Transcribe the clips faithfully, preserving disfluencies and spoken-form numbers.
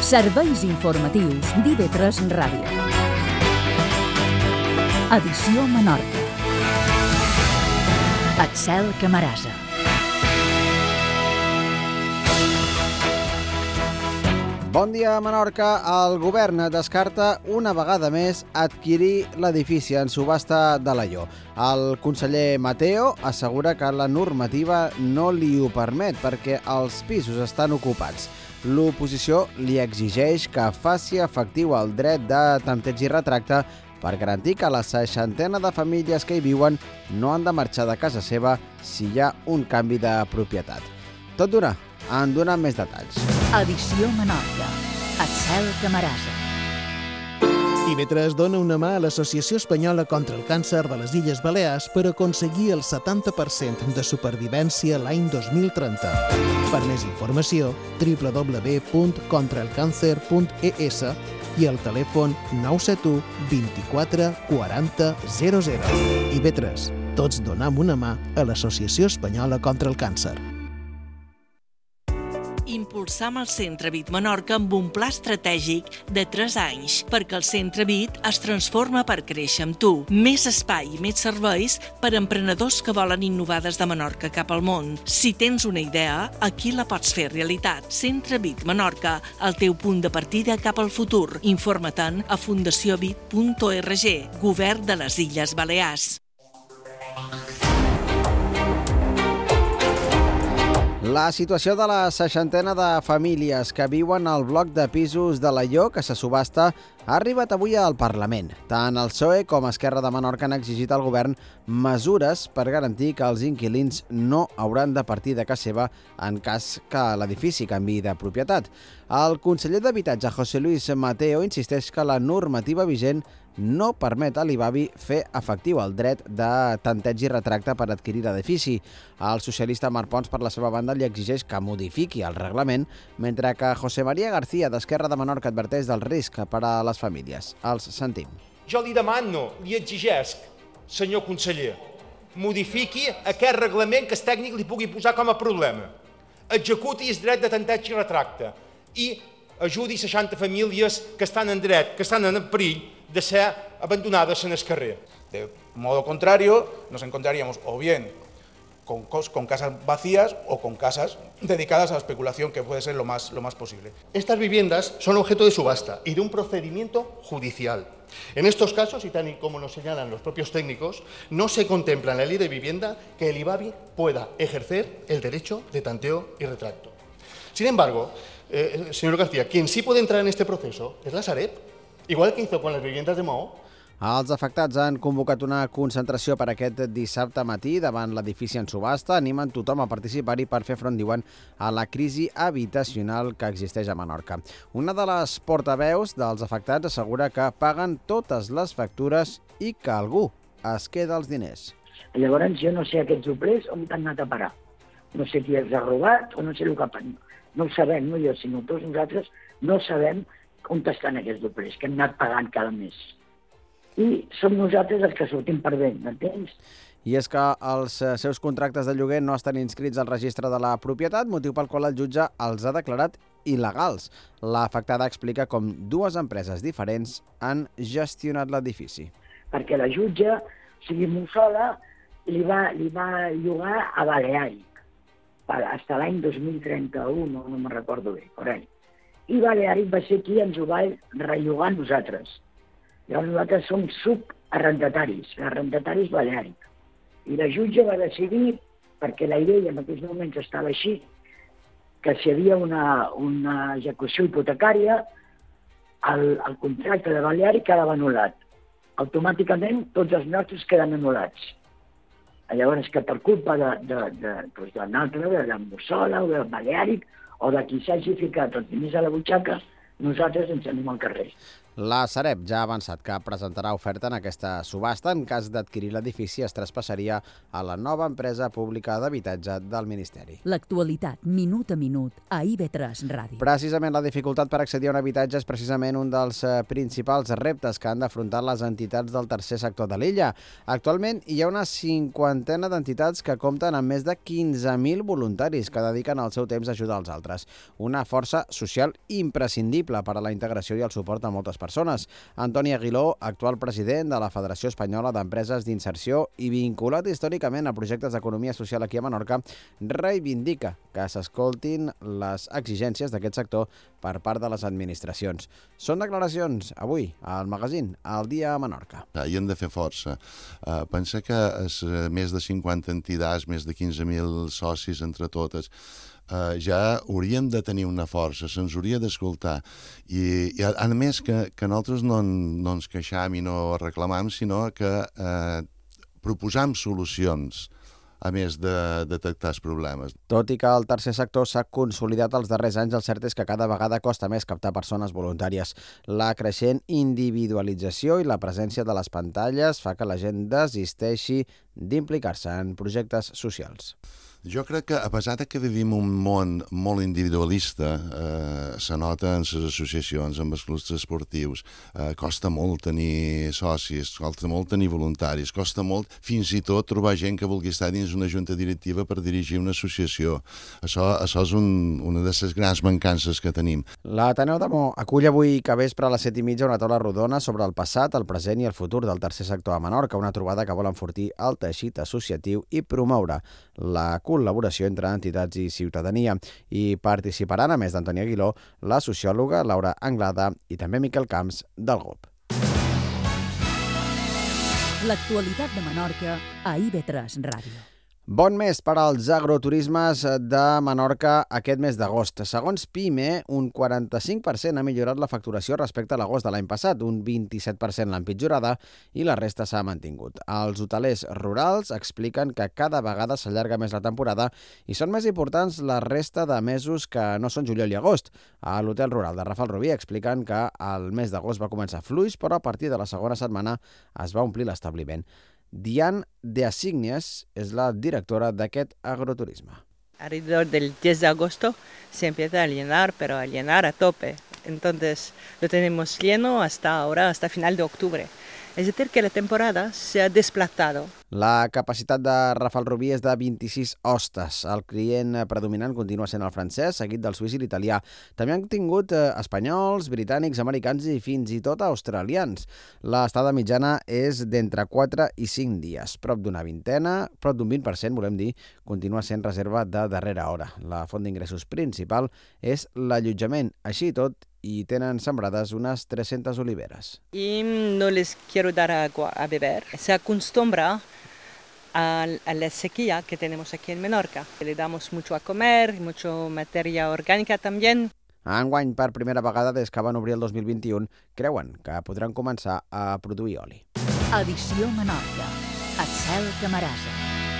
Serveis informatius d'I V tres Ràdio. Edició Menorca. Axel Camarasa. Bon dia, Menorca. El govern descarta una vegada més adquirir l'edifici en subhasta d'Alaior. El conseller Mateo assegura que la normativa no li ho permet perquè els pisos estan ocupats. L'oposició li exigeix que faci efectiu el dret de tanteig i retracte per garantir que la seixantena de famílies que hi viuen no han de marxar de casa seva si hi ha un canvi de propietat. Tot d'una, en donen més detalls. Edició Menorca. Axel Camarasa. I V tres dona una mà a l'Associació Espanyola contra el Càncer de les Illes Balears per aconseguir el setanta per cent de supervivència l'any dos mil trenta. Per més informació, w w w punt contra el càncer punt e s i el telèfon nou set u vint-i-quatre quaranta zero zero. I V tres, tots donem una mà a l'Associació Espanyola contra el Càncer. Impulsam el Centre Vit Menorca amb un pla estratègic de tres anys, perquè el Centre Vit es transforma per créixer amb tu. Més espai i més serveis per a emprenedors que volen innovar des de Menorca cap al món. Si tens una idea, aquí la pots fer realitat. Centre Vit Menorca, el teu punt de partida cap al futur. Informa-te'n a fundació vit punt org, Govern de les Illes Balears. La situació de la seixantena de famílies que viuen al bloc de pisos d'Alaior, que se subhasta, ha arribat avui al Parlament. Tant el P S O E com Esquerra de Menorca han exigit al govern mesures per garantir que els inquilins no hauran de partir de casa seva en cas que l'edifici canviï de propietat. El conseller d'Habitatge, José Luis Mateo, insisteix que la normativa vigent no permet a l'I B A B I fer efectiu el dret de tanteig i retracte per adquirir l'edifici. El socialista Marc Pons, per la seva banda, li exigeix que modifiqui el reglament, mentre que José María García, d'Esquerra de Menorca, adverteix del risc per a les famílies. Els sentim. Jo li demano, li exigesc, senyor conseller, modifiqui aquest reglament que és tècnic li pugui posar com a problema. Executi el dret de tanteig i retracte i ajudi seixanta famílies que estan en dret, que estan en perill de ser abandonadas en el carrer. De modo contrario, nos encontraríamos o bien con, con casas vacías o con casas dedicadas a la especulación, que puede ser lo más, lo más posible. Estas viviendas son objeto de subasta y de un procedimiento judicial. En estos casos, y tal y como nos señalan los propios técnicos, no se contempla en la ley de vivienda que el I B A B I pueda ejercer el derecho de tanteo y retracto. Sin embargo, eh, señor García, quien sí puede entrar en este proceso es la Sareb, igual que hizo con las viviendas de Maó. Els afectats han convocat una concentració per aquest dissabte matí davant l'edifici en subhasta. Animen tothom a participar-hi per fer front, diuen, a la crisi habitacional que existeix a Menorca. Una de les portaveus dels afectats assegura que paguen totes les factures i que algú es queda els diners. Llavors jo no sé aquests doblers on han anat a parar. No sé qui els ha robat o no sé el que ha passat. No ho sabem, no jo, sinó tots nosaltres no sabem on estan aquests doblers que hem anat pagant cada mes. I som nosaltres els que sortim perdent, m'entens? I és que els seus contractes de lloguer no estan inscrits al registre de la propietat, motiu pel qual el jutge els ha declarat il·legals. L'afectada explica com dues empreses diferents han gestionat l'edifici. Perquè la jutge, o sigui, Mussola, li va, li va llogar a Baleàric, fins l'any dos mil trenta-u, no, no me'n recordo bé, per ahí. I Baleàric va ser qui ens ho va rellogar a nosaltres. Llavors nosaltres som subarrendataris, l'arrendatari és Baleàric. I la jutge va decidir, perquè la llei en aquells moments estava així, que si hi havia una, una execució hipotecària, el, el contracte de Baleàric quedava anul·lat. Automàticament tots els nostres queden anul·lats. Llavors que per culpa de, de, de, doncs de l'altre, de la Mussola o de Baleàric, o de qui s'hagi ficat els diners a la butxaca, nosaltres ens anem al carrer. La Sareb ja ha avançat que presentarà oferta en aquesta subhasta. En cas d'adquirir l'edifici, es traspassaria a la nova empresa pública d'habitatge del Ministeri. L'actualitat, minut a minut, a I V tres Ràdio. Precisament la dificultat per accedir a un habitatge és precisament un dels principals reptes que han d'afrontar les entitats del tercer sector de l'illa. Actualment hi ha una cinquantena d'entitats que compten amb més de quinze mil voluntaris que dediquen el seu temps a ajudar els altres. Una força social imprescindible per a la integració i el suport a moltes persones. Antoni Aguiló, actual president de la Federació Espanyola d'Empreses d'Inserció i vinculat històricament a projectes d'economia social aquí a Menorca, reivindica que s'escoltin les exigències d'aquest sector per part de les administracions. Són declaracions avui al magazín El Dia a Menorca. Hi hem de fer força. Uh, pensa que és més de cinquanta entitats, més de quinze mil socis entre totes, Uh, ja hauríem de tenir una força, se'ns hauria d'escoltar. I, i a, a més que, que nosaltres no, no ens queixam i no reclamam, sinó que uh, proposam solucions, a més de detectar els problemes. Tot i que el tercer sector s'ha consolidat els darrers anys, el cert és que cada vegada costa més captar persones voluntàries. La creixent individualització i la presència de les pantalles fa que la gent desisteixi d'implicar-se en projectes socials. Jo crec que, a pesar que vivim un món molt individualista, eh, se nota en les associacions, en els clubs esportius, eh, costa molt tenir socis, costa molt tenir voluntaris, costa molt fins i tot trobar gent que vulgui estar dins una junta directiva per dirigir una associació. Això, això és un, una de les grans mancances que tenim. L'Ateneu de Mo acull avui que vespre a les set i mitja una taula rodona sobre el passat, el present i el futur del tercer sector a Menorca, una trobada que vol enfortir el teixit associatiu i promoure la col·laboració entre entitats i ciutadania. I participaran, a més d'Antoni Aguiló, la sociòloga Laura Anglada i també Miquel Camps del G O P. L'actualitat de Menorca a I V tres Ràdio. Bon mes per als agroturismes de Menorca aquest mes d'agost. Segons PIME, un quaranta-cinc per cent ha millorat la facturació respecte a l'agost de l'any passat, un vint-i-set per cent l'ha empitjorada i la resta s'ha mantingut. Els hotelers rurals expliquen que cada vegada s'allarga més la temporada i són més importants la resta de mesos que no són juliol i agost. A l'hotel rural de Rafelrubí expliquen que el mes d'agost va començar fluix, però a partir de la segona setmana es va omplir l'establiment. Diane de Asignias és la directora d'aquest agroturisme. Alrededor del diez de agosto se empieza a llenar, pero a llenar a tope. Entonces lo tenemos lleno hasta ahora, hasta final de octubre. Es decir, que la temporada se ha desplazado. La capacitat de Rafelrubí és de vint-i-sis hostes. El client predominant continua sent el francès, seguit del suís i l'italià. També han tingut eh, espanyols, britànics, americans i fins i tot australians. L'estada mitjana és d'entre quatre i cinc dies. Prop d'una vintena, prop d'un vint per cent, volem dir, continua sent reserva de darrera hora. La font d'ingressos principal és l'allotjament. Així i tot, i tenen sembrades unes tres-centes oliveres. Y no les quiero dar agua a beber. Se acostumbra a, a la sequía que tenemos aquí en Menorca. Le damos mucho a comer, mucho materia orgánica también. Enguany, per primera vegada des que van obrir el dos mil vint-i-u, creuen que podran començar a produir oli. Edició Menorca. Axel Camarasa.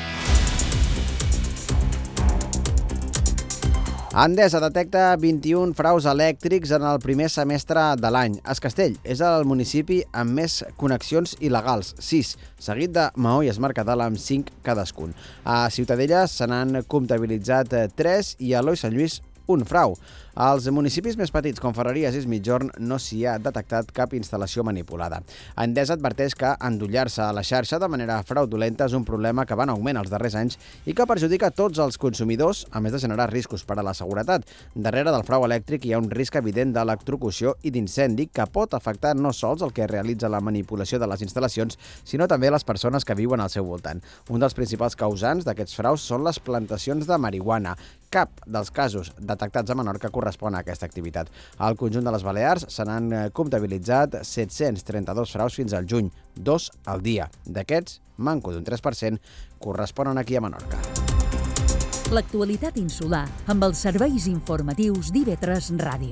Endesa detecta vint-i-un fraus elèctrics en el primer semestre de l'any. Es Castell és el municipi amb més connexions il·legals, sis, seguit de Maó i Es Mercadal amb cinc cadascun. A Ciutadella se n'han comptabilitzat tres i a Eloi Sant Lluís un frau. Als municipis més petits, com Ferreries i Es Migjorn, no s'hi ha detectat cap instal·lació manipulada. Endesa adverteix que endollar-se a la xarxa de manera fraudulenta és un problema que va en augment els darrers anys i que perjudica tots els consumidors, a més de generar riscos per a la seguretat. Darrere del frau elèctric hi ha un risc evident d'electrocució i d'incendi que pot afectar no sols el que realitza la manipulació de les instal·lacions, sinó també les persones que viuen al seu voltant. Un dels principals causants d'aquests fraus són les plantacions de marihuana. Cap dels casos detectats a Menorca correspon a aquesta activitat. Al conjunt de les Balears se n'han comptabilitzat set-cents trenta-dos fraus fins al juny, dos al dia. D'aquests, manco d'un tres per cent, corresponen aquí a Menorca. L'actualitat insular amb els serveis informatius d'I V tres Ràdio.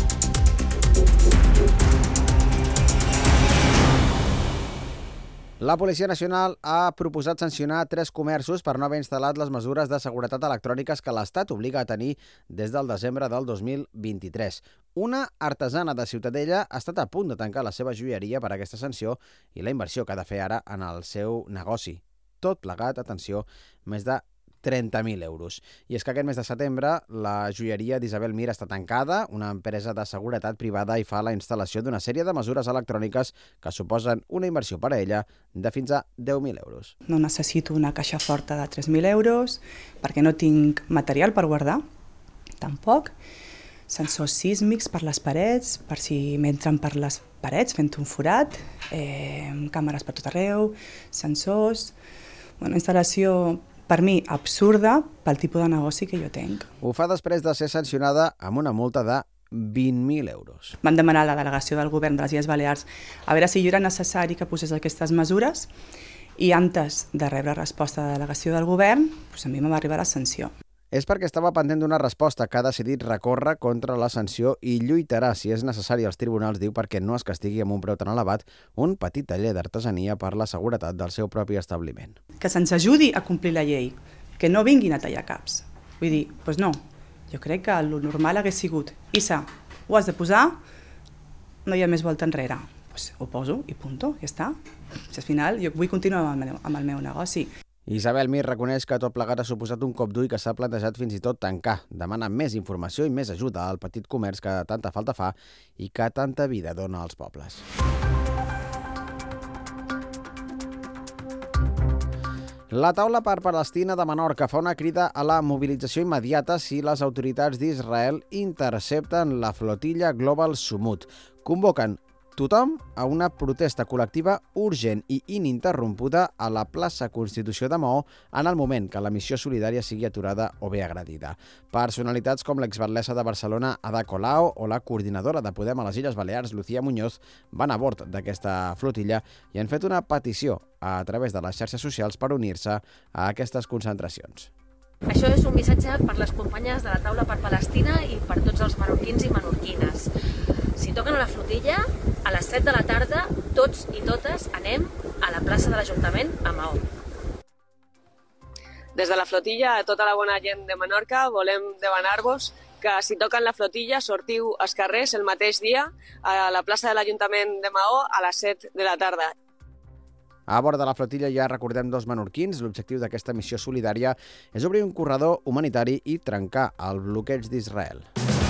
La Policia Nacional ha proposat sancionar tres comerços per no haver instal·lat les mesures de seguretat electròniques que l'Estat obliga a tenir des del desembre del dos mil vint-i-tres. Una artesana de Ciutadella ha estat a punt de tancar la seva joieria per aquesta sanció i la inversió que ha de fer ara en el seu negoci. Tot plegat, atenció, més de trenta mil euros. I és que aquest mes de setembre la joieria d'Isabel Mir està tancada, una empresa de seguretat privada i fa la instal·lació d'una sèrie de mesures electròniques que suposen una inversió per a ella de fins a deu mil euros. No necessito una caixa forta de tres mil euros perquè no tinc material per guardar, tampoc. Sensors sísmics per les parets, per si m'entren per les parets fent un forat, eh, càmeres per tot arreu, sensors... Una instal·lació, per mi, absurda pel tipus de negoci que jo tinc. Ho fa després de ser sancionada amb una multa de vint mil euros. Van demanar a la delegació del govern de les Illes Balears a veure si era necessari que posés aquestes mesures i antes de rebre resposta de la delegació del govern, doncs a mi em va arribar la sanció. És perquè estava pendent d'una resposta que ha decidit recórrer contra la sanció i lluitarà, si és necessari, als tribunals, diu, perquè no es castigui amb un preu tan elevat un petit taller d'artesania per la seguretat del seu propi establiment. Que se'ns ajudi a complir la llei, que no vinguin a tallar caps. Vull dir, doncs no, jo crec que el normal hagués sigut, Issa, ho has de posar, no hi ha més volta enrere. Doncs ho poso i punto, ja està. Si al final jo vull continuar amb el meu, amb el meu negoci. Isabel Mir reconeix que tot plegat ha suposat un cop dur i que s'ha plantejat fins i tot tancar. Demana més informació i més ajuda al petit comerç que tanta falta fa i que tanta vida dona als pobles. La taula per Palestina de Menorca fa una crida a la mobilització immediata si les autoritats d'Israel intercepten la flotilla Global Sumut. Convoquen tothom a una protesta col·lectiva urgent i ininterrompuda a la plaça Constitució de Maó en el moment que la missió solidària sigui aturada o bé agredida. Personalitats com l'exbatlessa de Barcelona, Ada Colau, o la coordinadora de Podem a les Illes Balears, Lucía Muñoz, van a bord d'aquesta flotilla i han fet una petició a través de les xarxes socials per unir-se a aquestes concentracions. Això és un missatge per les companyes de la taula per Palestina i per tots els menorquins i menorquines. Si toquen a la flotilla, a les set de la tarda, tots i totes anem a la plaça de l'Ajuntament a Maó. Des de la flotilla, a tota la bona gent de Menorca, volem demanar-vos que si toquen la flotilla sortiu als carrers el mateix dia a la plaça de l'Ajuntament de Maó a les set de la tarda. A bord de la flotilla ja recordem dos menorquins. L'objectiu d'aquesta missió solidària és obrir un corredor humanitari i trencar el bloqueig d'Israel.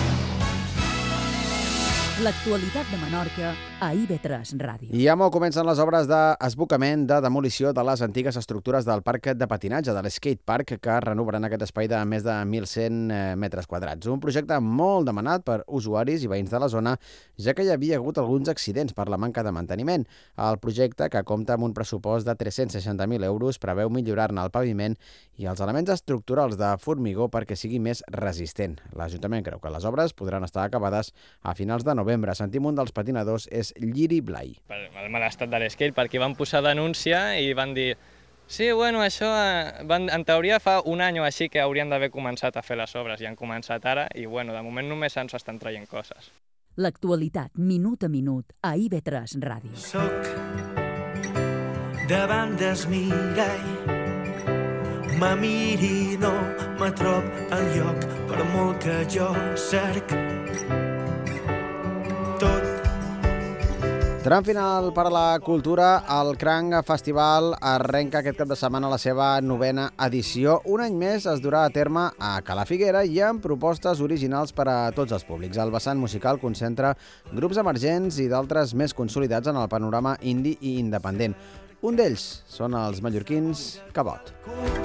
L'actualitat de Menorca a I V tres Ràdio. I a Maó comencen les obres d'esbocament de demolició de les antigues estructures del parc de patinatge, de l'Skate Park, que renovaran aquest espai de més de mil cent metres quadrats. Un projecte molt demanat per usuaris i veïns de la zona, ja que hi havia hagut alguns accidents per la manca de manteniment. El projecte, que compta amb un pressupost de tres-cents seixanta mil euros, preveu millorar-ne el paviment i els elements estructurals de formigó perquè sigui més resistent. L'Ajuntament creu que les obres podran estar acabades a finals de novembre. Sentim un dels patinadors, és Lliri Blai. Per el mal estat de l'skate, perquè van posar denúncia i van dir sí, bueno, això van, en teoria fa un any o així que haurien d'haver començat a fer les obres i han començat ara i bueno, de moment només ens estan traient coses. L'actualitat, minut a minut, a I V tres Ràdio. Soc davant del mirall, me miri, no me trob enlloc, per molt que jo cerc tot. Tram final per a la cultura. El Cranc Festival arrenca aquest cap de setmana la seva novena edició. Un any més es durà a terme a Cala Figuera i amb propostes originals per a tots els públics. El vessant musical concentra grups emergents i d'altres més consolidats en el panorama indie i independent. Un d'ells són els mallorquins Cabot.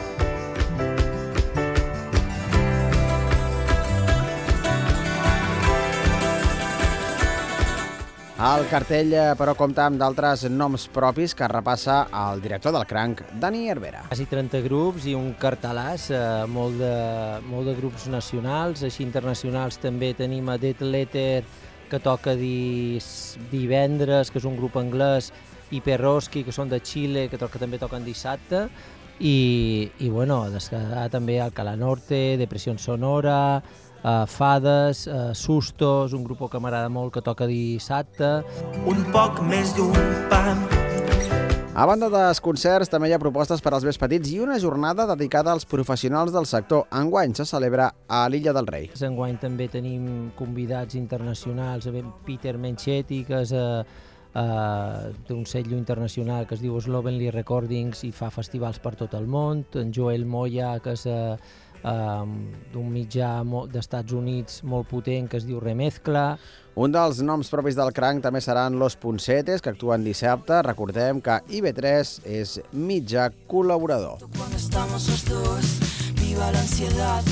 El cartell, però, compta amb d'altres noms propis que repassa el director del Cranc, Dani Herrera. Quasi trenta grups i un cartelàs, eh, molt, de, molt de grups nacionals, així internacionals també tenim a Dead Letter, que toca dis, divendres, que és un grup anglès, i Perroski, que són de Xile, que toca, també toquen dissabte, i, i bueno, descarregar també Alcalá Norte, Depressió Sonora, Uh, Fades, uh, Sustos, un grup que m'agrada molt que toca dissabte. Un poc més d'un pam. A banda dels concerts, també hi ha propostes per als més petits i una jornada dedicada als professionals del sector. Enguany se celebra a l'Illa del Rei. Enguany també tenim convidats internacionals, Peter Menchetti, que és uh, uh, d'un sello internacional que es diu Slovenly Recordings i fa festivals per tot el món, en Joel Moya, que és uh, uh, d'un mitjà d'Estats Units molt potent, que es diu Remezcla. Un dels noms propis del cranc també seran Los Punsetes, que actuen dissabte. Recordem que I V tres és mitjà col·laborador.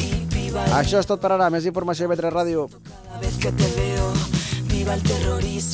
Això és tot per ara. Més informació a I V tres Ràdio.